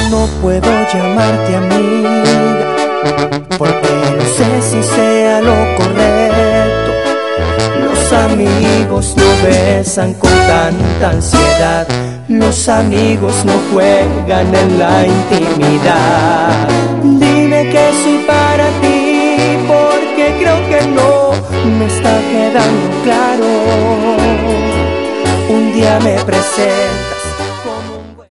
no puedo llamarte amiga, porque no sé si sea lo correcto. Los amigos no besan con tanta ansiedad, los amigos no juegan en la intimidad. Dime que soy para ti